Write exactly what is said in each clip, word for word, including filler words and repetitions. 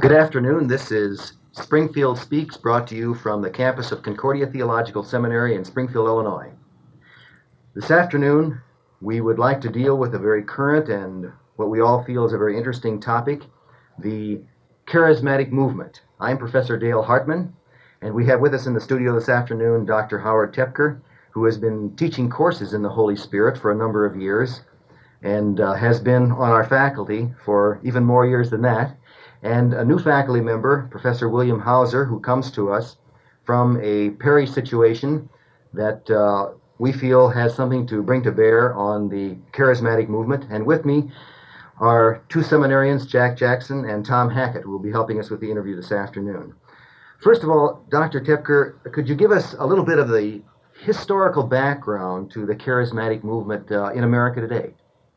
Good afternoon. This is Springfield Speaks, brought to you from the campus of Concordia Theological Seminary in Springfield, Illinois. This afternoon, we would like to deal with a very current and what we all feel is a very interesting topic, the charismatic movement. I'm Professor Dale Hartman, and we have with us in the studio this afternoon Doctor Howard Tepker, who has been teaching courses in the Holy Spirit for a number of years and uh, has been on our faculty for even more years than that. And a new faculty member, Professor William Hauser, who comes to us from a parish situation that uh, we feel has something to bring to bear on the charismatic movement. And with me are two seminarians, Jack Jackson and Tom Hackett, who will be helping us with the interview this afternoon. First of all, Doctor Tepker, could you give us a little bit of the historical background to the charismatic movement uh, in America today?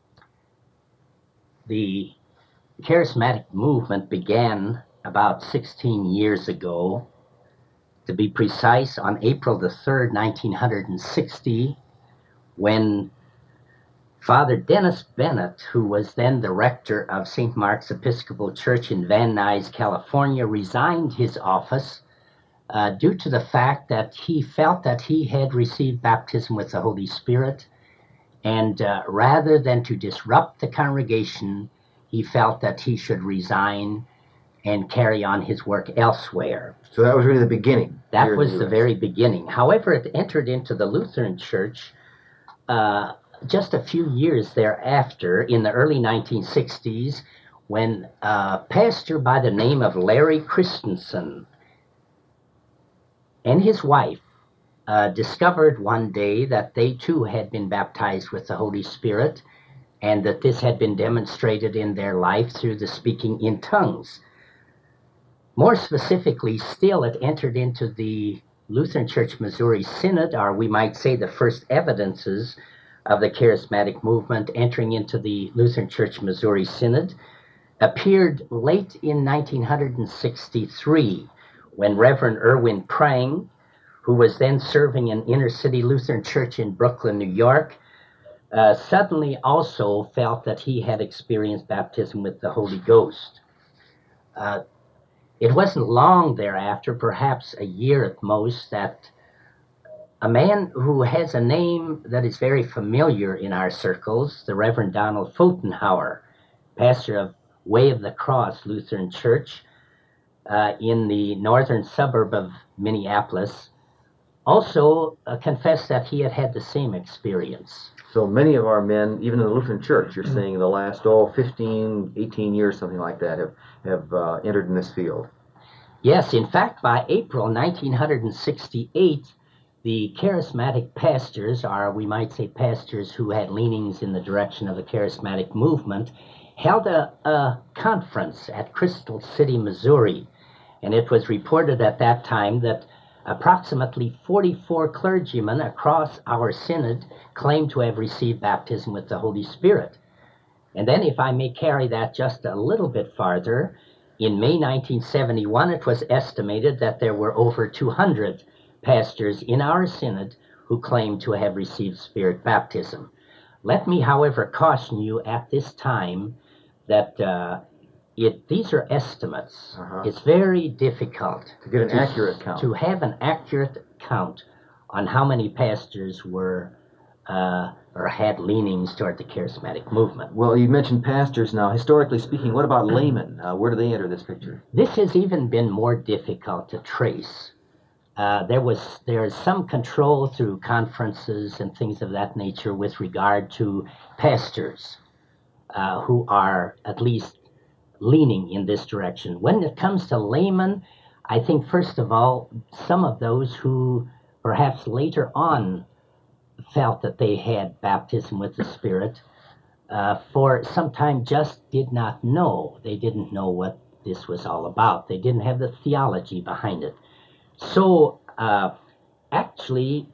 The charismatic movement began about sixteen years ago, to be precise, on April the third, nineteen sixty, when Father Dennis Bennett, who was then the rector of Saint Mark's Episcopal Church in Van Nuys, California, resigned his office uh, due to the fact that he felt that he had received baptism with the Holy Spirit, and uh, rather than to disrupt the congregation, he felt that he should resign and carry on his work elsewhere. So that was really the beginning. That was the very beginning. However, it entered into the Lutheran Church uh, just a few years thereafter, in the early nineteen sixties, when a pastor by the name of Larry Christensen and his wife uh, discovered one day that they too had been baptized with the Holy Spirit, and that this had been demonstrated in their life through the speaking in tongues. More specifically still, it entered into the Lutheran Church Missouri Synod, or we might say the first evidences of the charismatic movement entering into the Lutheran Church Missouri Synod, appeared late in nineteen sixty-three, when Reverend Erwin Prang, who was then serving an inner city Lutheran church in Brooklyn, New York, Uh, suddenly also felt that he had experienced baptism with the Holy Ghost. Uh, it wasn't long thereafter, perhaps a year at most, that a man who has a name that is very familiar in our circles, the Reverend Donald Pfotenhauer, pastor of Way of the Cross Lutheran Church uh, in the northern suburb of Minneapolis, also uh, confessed that he had had the same experience. So many of our men, even in the Lutheran Church, you're saying in the last, oh, fifteen, eighteen years, something like that, have, have uh, entered in this field. Yes, in fact, by April nineteen sixty-eight, the charismatic pastors, or we might say pastors who had leanings in the direction of the charismatic movement, held a, a conference at Crystal City, Missouri. And it was reported at that time that approximately forty-four clergymen across our synod claimed to have received baptism with the Holy Spirit. And then, if I may carry that just a little bit farther, in May nineteen seventy-one, it was estimated that there were over two hundred pastors in our synod who claimed to have received Spirit baptism. Let me, however, caution you at this time that uh, It, these are estimates. Uh-huh. It's very difficult to get an to, accurate count. To have an accurate count on how many pastors were uh, or had leanings toward the charismatic movement. Well, you mentioned pastors now. Historically speaking, what about laymen? Uh, where do they enter this picture? This has even been more difficult to trace. Uh, there was there is some control through conferences and things of that nature with regard to pastors uh, who are at least leaning in this direction. When it comes to laymen, I think, first of all, some of those who perhaps later on felt that they had baptism with the Spirit, uh, for some time just did not know. They didn't know what this was all about. They didn't have the theology behind it. So, uh, actually,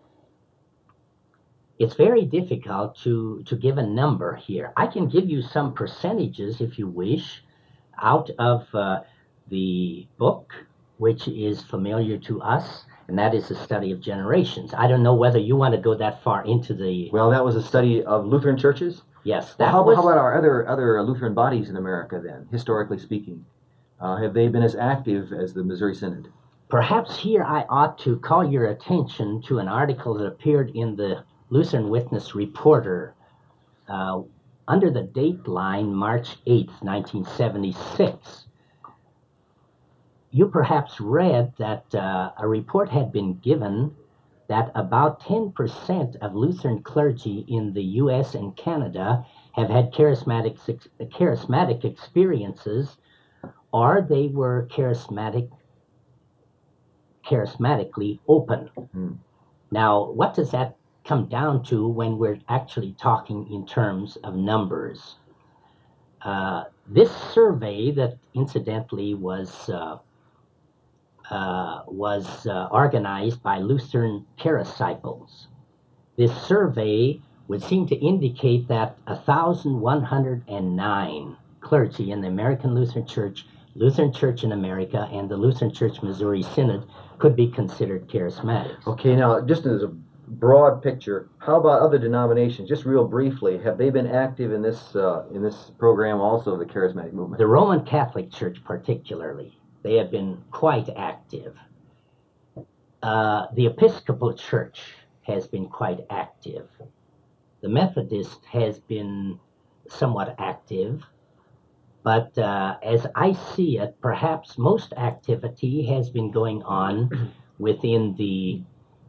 it's very difficult to, to give a number here. I can give you some percentages, if you wish, out of uh, the book, which is familiar to us, and that is the study of generations. I don't know whether you want to go that far into the... Well, that was a study of Lutheran churches? Yes. Well, That how, was... how about our other other Lutheran bodies in America then, historically speaking? Uh, have they been as active as the Missouri Synod? Perhaps here I ought to call your attention to an article that appeared in the Lutheran Witness Reporter uh, under the date line March eighth, nineteen seventy-six. You perhaps read that uh, a report had been given that about ten percent of Lutheran clergy in the U S and Canada have had charismatic, charismatic experiences, or they were charismatic, charismatically open. Hmm. Now, what does that come down to when we're actually talking in terms of numbers? Uh, this survey that incidentally was uh, uh, was uh, organized by Lutheran Parasciples. This survey would seem to indicate that one thousand one hundred nine clergy in the American Lutheran Church, Lutheran Church in America, and the Lutheran Church Missouri Synod could be considered charismatic. Okay, now just as a broad picture, how about other denominations? Just real briefly, have they been active in this uh, in this program also, the charismatic movement? The Roman Catholic Church particularly, they have been quite active. Uh, the Episcopal Church has been quite active. The Methodist has been somewhat active, but uh, as I see it, perhaps most activity has been going on within the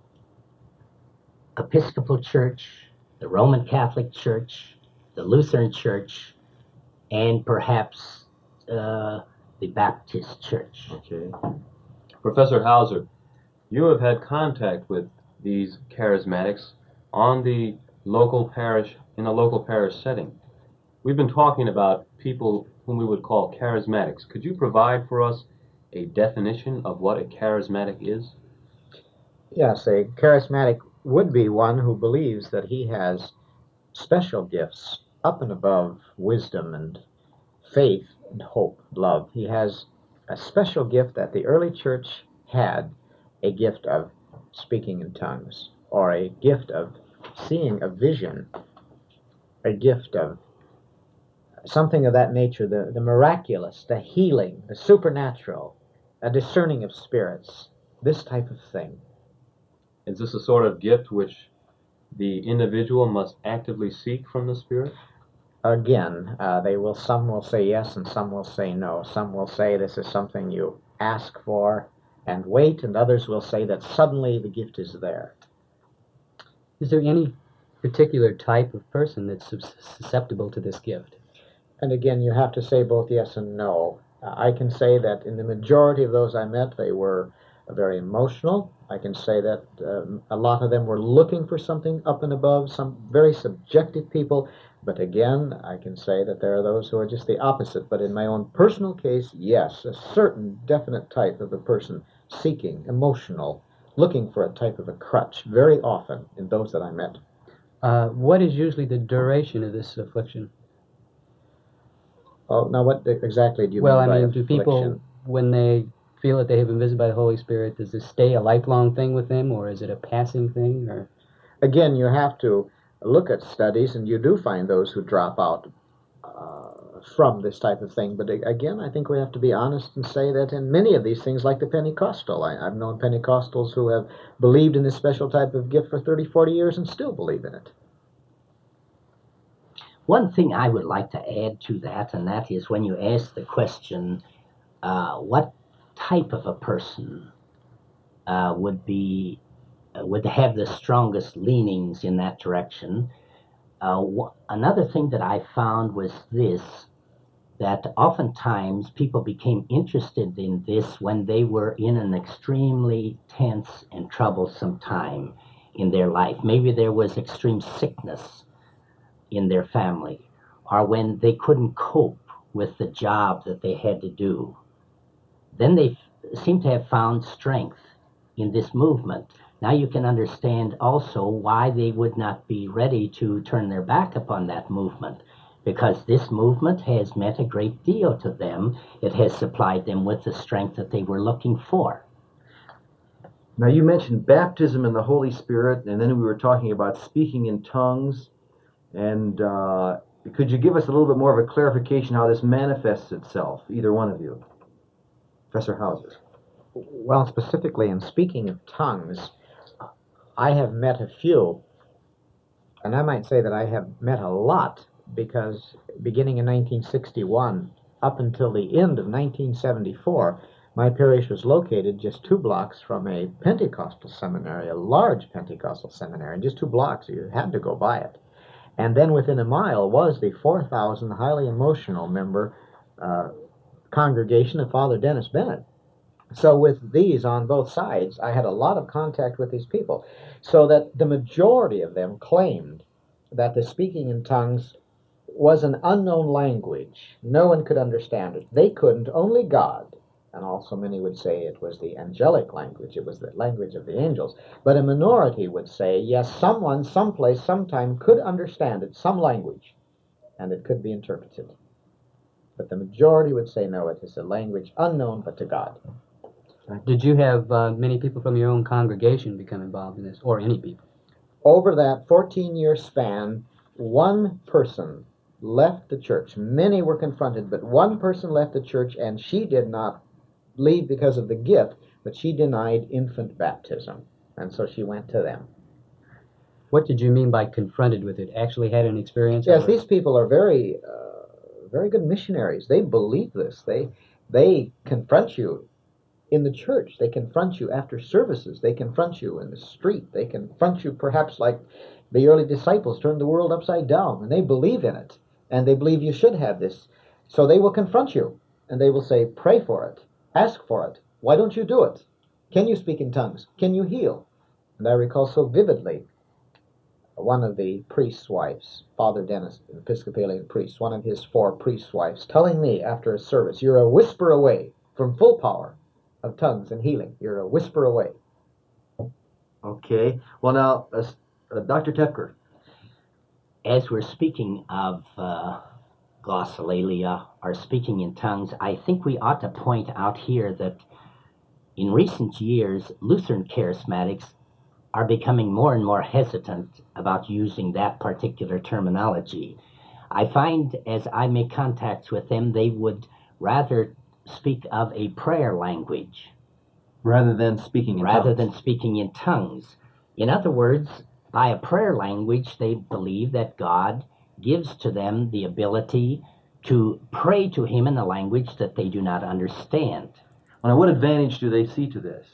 Episcopal Church, the Roman Catholic Church, the Lutheran Church, and perhaps uh, the Baptist Church. Okay. Professor Hauser, you have had contact with these charismatics on the local parish, in a local parish setting. We've been talking about people whom we would call charismatics. Could you provide for us a definition of what a charismatic is? Yes, a charismatic would be one who believes that he has special gifts up and above wisdom and faith and hope, love. He has a special gift that the early church had, a gift of speaking in tongues, or a gift of seeing a vision, a gift of something of that nature, the, the miraculous, the healing, the supernatural, a discerning of spirits, this type of thing. Is this a sort of gift which the individual must actively seek from the Spirit? Again, uh, they will. Some will say yes, and some will say no. Some will say this is something you ask for and wait, and others will say that suddenly the gift is there. Is there any particular type of person that's sus- susceptible to this gift? And again, you have to say both yes and no. Uh, I can say that in the majority of those I met, they were uh, very emotional. I can say that um, a lot of them were looking for something up and above, some very subjective people. But again, I can say that there are those who are just the opposite. But in my own personal case, yes, a certain definite type of a person seeking, emotional, looking for a type of a crutch, very often in those that I met. Uh, what is usually the duration of this affliction? Oh, now what exactly do you well, mean by I mean, do affliction? people, when they feel that they have been visited by the Holy Spirit, does this stay a lifelong thing with them, or is it a passing thing? Or again, you have to look at studies, and you do find those who drop out uh, from this type of thing. But again, I think we have to be honest and say that in many of these things, like the Pentecostal, I, I've known Pentecostals who have believed in this special type of gift for thirty, forty years and still believe in it. One thing I would like to add to that, and that is when you ask the question, uh, what type of a person uh, would be uh, would have the strongest leanings in that direction? Uh, wh- another thing that I found was this, that oftentimes people became interested in this when they were in an extremely tense and troublesome time in their life. Maybe there was extreme sickness in their family, or when they couldn't cope with the job that they had to do. Then they f- seem to have found strength in this movement. Now you can understand also why they would not be ready to turn their back upon that movement, because this movement has meant a great deal to them. It has supplied them with the strength that they were looking for. Now, you mentioned baptism in the Holy Spirit, and then we were talking about speaking in tongues. And uh, could you give us a little bit more of a clarification how this manifests itself, either one of you? Professor Hauser? Well, specifically in speaking of tongues, I have met a few, and I might say that I have met a lot, because beginning in nineteen sixty-one up until the end of nineteen seventy-four, my parish was located just two blocks from a Pentecostal seminary, a large Pentecostal seminary, just two blocks. You had to go by it. And then within a mile was the four thousand highly emotional member uh, congregation of Father Dennis Bennett. So with these on both sides, I had a lot of contact with these people, so that the majority of them claimed that the speaking in tongues was an unknown language. No one could understand it. They couldn't, only God. And also many would say it was the angelic language. It was the language of the angels. But a minority would say, yes, someone, someplace, sometime could understand it, some language, and it could be interpreted. But the majority would say, no, it is a language unknown but to God. Did you have uh, many people from your own congregation become involved in this, or any people? Over that fourteen-year span, one person left the church. Many were confronted, but one person left the church, and she did not leave because of the gift, but she denied infant baptism, and so she went to them. What did you mean by confronted with it? Actually had an experience? Yes, or... these people are very, uh, very good missionaries. They believe this. They, they confront you in the church. They confront you after services. They confront you in the street. They confront you perhaps like the early disciples turned the world upside down, and they believe in it, and they believe you should have this. So they will confront you, and they will say, pray for it, ask for it. Why don't you do it? Can you speak in tongues? Can you heal? And I recall so vividly one of the priest's wives, Father Dennis, an Episcopalian priest, one of his four priest's wives, telling me after a service, you're a whisper away from full power of tongues and healing. You're a whisper away. Okay. Well, now, uh, uh, Doctor Tepker. As we're speaking of uh, glossolalia, or speaking in tongues, I think we ought to point out here that in recent years, Lutheran charismatics are becoming more and more hesitant about using that particular terminology. I find as I make contacts with them, they would rather speak of a prayer language Rather than speaking in rather tongues. than speaking in tongues. In other words, by a prayer language, they believe that God gives to them the ability to pray to Him in a language that they do not understand. Now, what advantage do they see to this?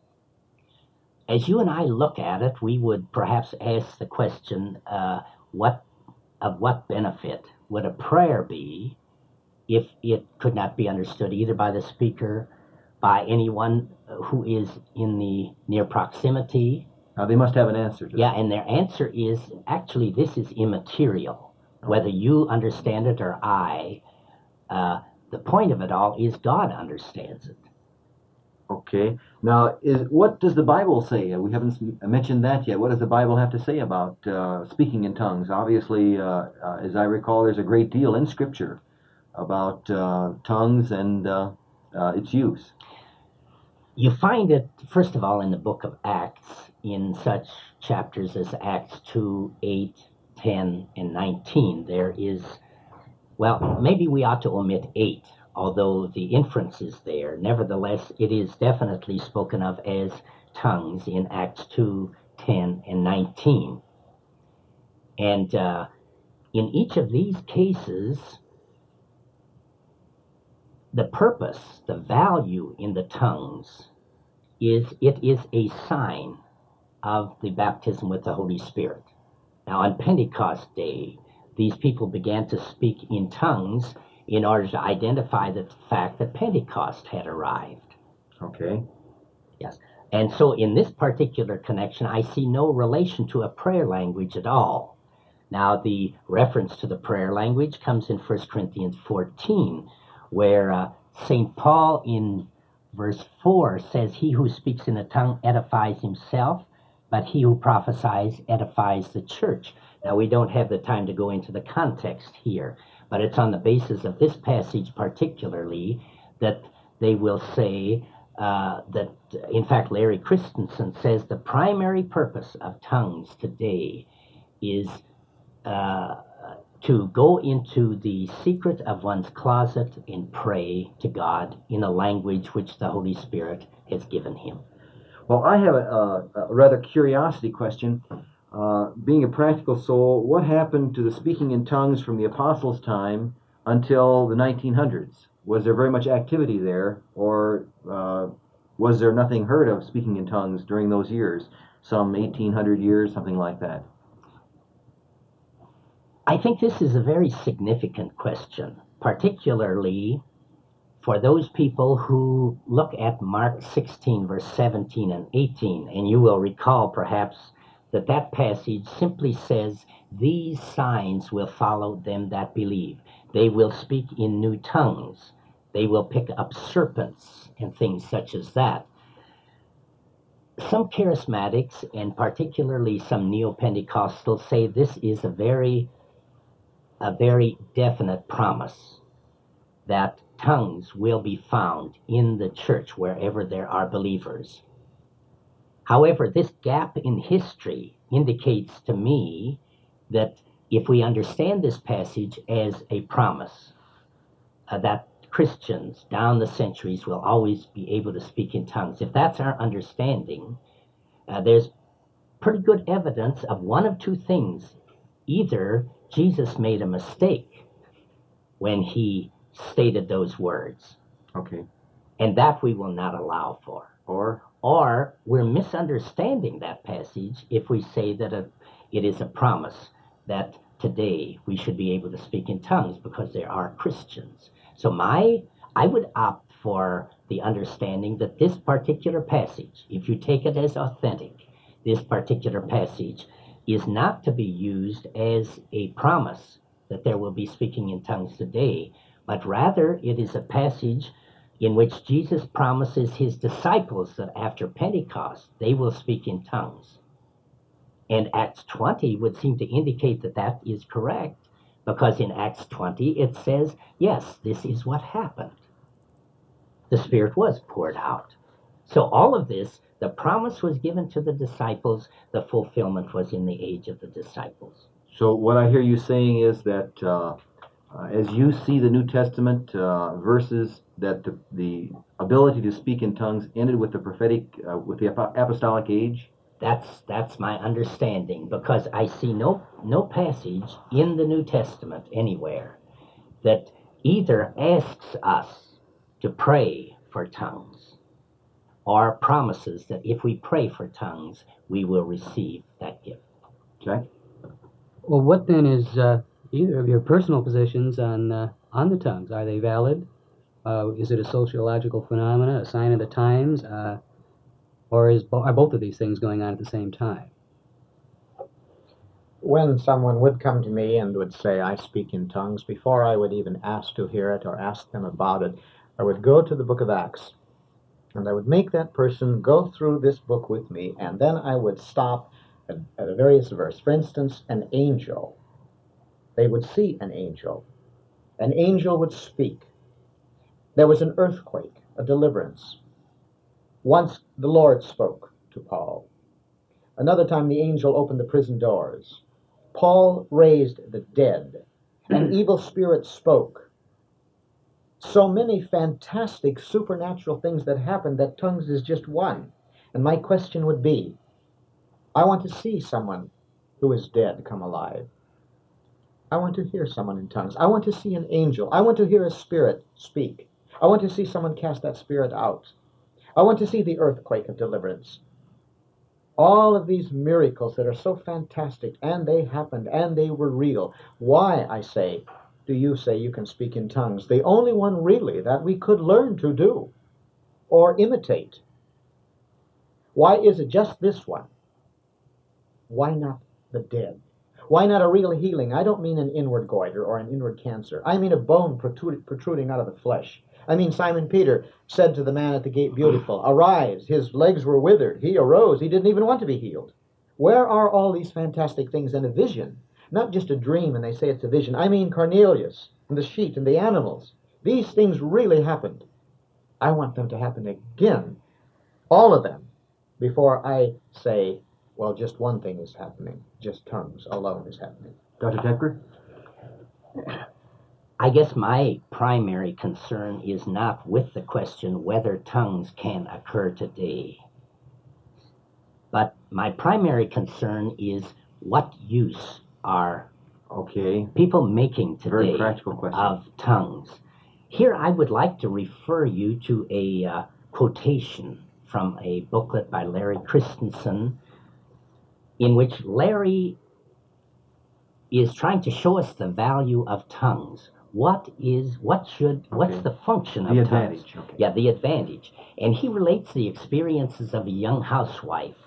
As you and I look at it, we would perhaps ask the question, uh, what of what benefit would a prayer be if it could not be understood either by the speaker, by anyone who is in the near proximity? Now, they must have an answer to Yeah, that. and their answer is, actually, this is immaterial. Whether you understand it or I, uh, the point of it all is God understands it. Okay. Now, is what does the Bible say? We haven't s- mentioned that yet. What does the Bible have to say about uh, speaking in tongues? Obviously, uh, uh, as I recall, there's a great deal in Scripture about uh, tongues and uh, uh, its use. You find it, first of all, in the book of Acts, in such chapters as Acts two, eight, ten, and nineteen. There is, well, maybe we ought to omit eight, although the inference is there. Nevertheless, it is definitely spoken of as tongues in Acts two, ten, and nineteen. And uh, in each of these cases, the purpose, the value in the tongues is it is a sign of the baptism with the Holy Spirit. Now, on Pentecost Day, these people began to speak in tongues in order to identify the fact that Pentecost had arrived. Okay. Yes. And so in this particular connection, I see no relation to a prayer language at all. Now, the reference to the prayer language comes in First Corinthians fourteen, where uh, Saint Paul in verse four says, he who speaks in a tongue edifies himself, but he who prophesies edifies the church. Now, we don't have the time to go into the context here, but it's on the basis of this passage particularly that they will say uh, that, in fact, Larry Christensen says the primary purpose of tongues today is uh, to go into the secret of one's closet and pray to God in a language which the Holy Spirit has given him. Well, I have a, a, a rather curiosity question. Uh, being a practical soul, what happened to the speaking in tongues from the apostles' time until the nineteen hundreds? Was there very much activity there, or uh, was there nothing heard of speaking in tongues during those years, some eighteen hundred years, something like that? I think this is a very significant question, particularly for those people who look at Mark sixteen, verse seventeen and eighteen, and you will recall perhaps that that passage simply says, "These signs will follow them that believe. They will speak in new tongues. They will pick up serpents," and things such as that. Some charismatics, and particularly some neo-Pentecostals, say this is a very, a very definite promise that tongues will be found in the church wherever there are believers. However, this gap in history indicates to me that if we understand this passage as a promise, uh, that Christians down the centuries will always be able to speak in tongues, if that's our understanding, uh, there's pretty good evidence of one of two things. Either Jesus made a mistake when he stated those words, Okay. and that we will not allow for. Or? Or we're misunderstanding that passage if we say that a, it is a promise that today we should be able to speak in tongues because there are Christians. So my, I would opt for the understanding that this particular passage, if you take it as authentic, this particular passage is not to be used as a promise that there will be speaking in tongues today, but rather it is a passage in which Jesus promises his disciples that after Pentecost they will speak in tongues. And Acts twenty would seem to indicate that that is correct, because in Acts twenty it says, yes, this is what happened. The Spirit was poured out. So all of this, the promise was given to the disciples, the fulfillment was in the age of the disciples. So what I hear you saying is that uh, uh, as you see the New Testament uh, verses, that the, the ability to speak in tongues ended with the prophetic, uh, with the apostolic age? That's that's my understanding, because I see no no passage in the New Testament anywhere that either asks us to pray for tongues or promises that if we pray for tongues, we will receive that gift. Jack? Well, what then is uh, either of your personal positions on uh, on the tongues? Are they valid? Uh, is it a sociological phenomena, a sign of the times, uh, or is bo- are both of these things going on at the same time? When someone would come to me and would say, I speak in tongues, before I would even ask to hear it or ask them about it, I would go to the book of Acts, and I would make that person go through this book with me, and then I would stop at, at a various verse. For instance, an angel. They would see an angel. An angel would speak. There was an earthquake, a deliverance. Once the Lord spoke to Paul. Another time the angel opened the prison doors. Paul raised the dead. An evil spirit spoke. So many fantastic supernatural things that happened that tongues is just one. And my question would be, I want to see someone who is dead come alive. I want to hear someone in tongues. I want to see an angel. I want to hear a spirit speak. I want to see someone cast that spirit out. I want to see the earthquake of deliverance. All of these miracles that are so fantastic, and they happened, and they were real. Why, I say, do you say you can speak in tongues? The only one really that we could learn to do or imitate. Why is it just this one? Why not the dead? Why not a real healing? I don't mean an inward goiter or an inward cancer. I mean a bone protruding out of the flesh. I mean, Simon Peter said to the man at the gate, Beautiful, arise. His legs were withered. He arose. He didn't even want to be healed. Where are all these fantastic things in a vision? Not just a dream and they say it's a vision. I mean Cornelius and the sheep and the animals. These things really happened. I want them to happen again. All of them. Before I say, well, just one thing is happening. Just tongues alone is happening. Doctor Tepker? I guess my primary concern is not with the question whether tongues can occur today, but my primary concern is what use are Okay. people making Very today practical question. of tongues. Here I would like to refer you to a uh, quotation from a booklet by Larry Christensen, in which Larry is trying to show us the value of tongues. What is, what should, what's Okay. the function The of tongues? advantage. Okay. Yeah, the advantage. And he relates the experiences of a young housewife.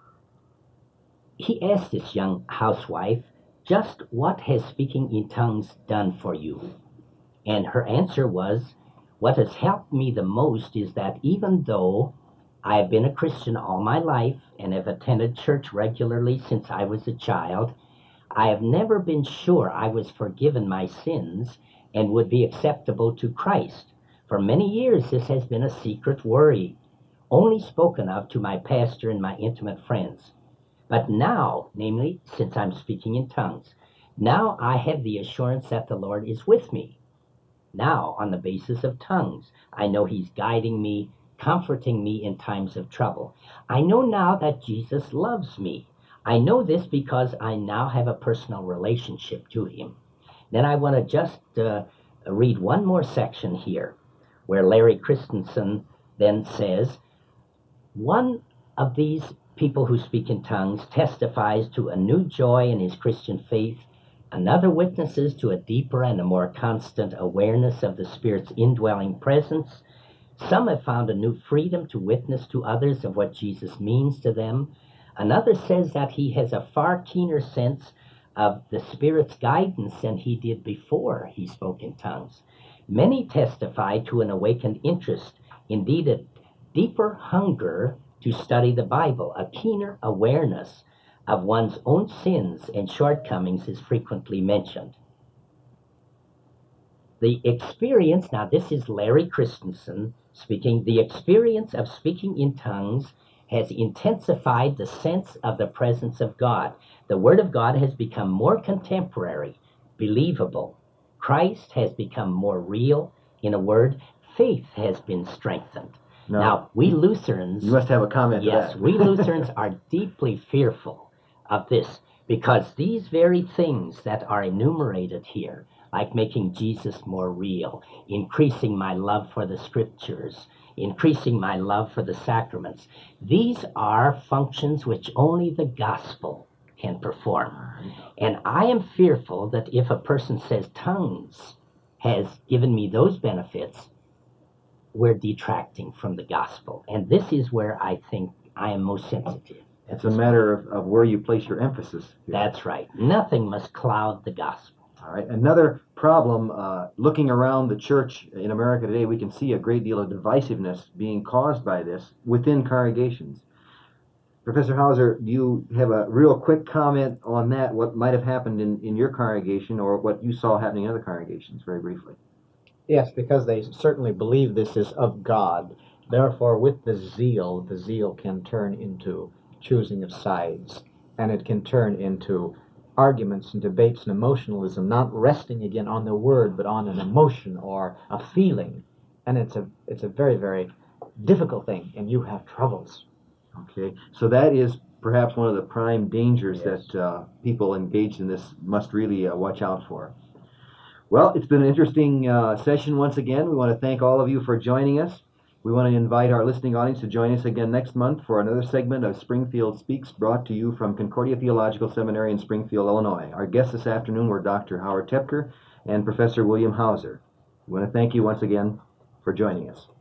He asked this young housewife, just what has speaking in tongues done for you? And her answer was, what has helped me the most is that even though I have been a Christian all my life and have attended church regularly since I was a child, I have never been sure I was forgiven my sins and would be acceptable to Christ. For many years, this has been a secret worry, only spoken of to my pastor and my intimate friends. But now, namely, since I'm speaking in tongues, now I have the assurance that the Lord is with me. Now, on the basis of tongues, I know He's guiding me, comforting me in times of trouble. I know now that Jesus loves me. I know this because I now have a personal relationship to Him. Then I want to just uh, read one more section here, where Larry Christensen then says, one of these people who speak in tongues testifies to a new joy in his Christian faith. Another witnesses to a deeper and a more constant awareness of the Spirit's indwelling presence. Some have found a new freedom to witness to others of what Jesus means to them. Another says that he has a far keener sense of the Spirit's guidance than he did before he spoke in tongues. Many testify to an awakened interest, indeed a deeper hunger to study the Bible. A keener awareness of one's own sins and shortcomings is frequently mentioned. The experience, now this is Larry Christensen speaking, the experience of speaking in tongues has intensified the sense of the presence of God. The Word of God has become more contemporary, believable. Christ has become more real. In a word, faith has been strengthened. No. Now, we Lutherans... You must have a comment Yes, to that. we Lutherans are deeply fearful of this, because these very things that are enumerated here, like making Jesus more real, increasing my love for the Scriptures, increasing my love for the sacraments, these are functions which only the gospel can perform. And I am fearful that if a person says tongues has given me those benefits, we're detracting from the gospel. And this is where I think I am most sensitive. It's a matter of, of where you place your emphasis. here. That's right. Nothing must cloud the gospel. All right. Another problem, uh, looking around the church in America today, we can see a great deal of divisiveness being caused by this within congregations. Professor Hauser, do you have a real quick comment on that, what might have happened in, in your congregation or what you saw happening in other congregations, very briefly? Yes, because they certainly believe this is of God. Therefore, with the zeal, the zeal can turn into choosing of sides, and it can turn into arguments and debates and emotionalism, not resting again on the word, but on an emotion or a feeling. And it's a it's a very, very difficult thing, and you have troubles. Okay, so that is perhaps one of the prime dangers Yes. that uh, people engaged in this must really uh, watch out for. Well, it's been an interesting uh, session once again. We want to thank all of you for joining us. We want to invite our listening audience to join us again next month for another segment of Springfield Speaks, brought to you from Concordia Theological Seminary in Springfield, Illinois. Our guests this afternoon were Doctor Howard Tepker and Professor William Hauser. We want to thank you once again for joining us.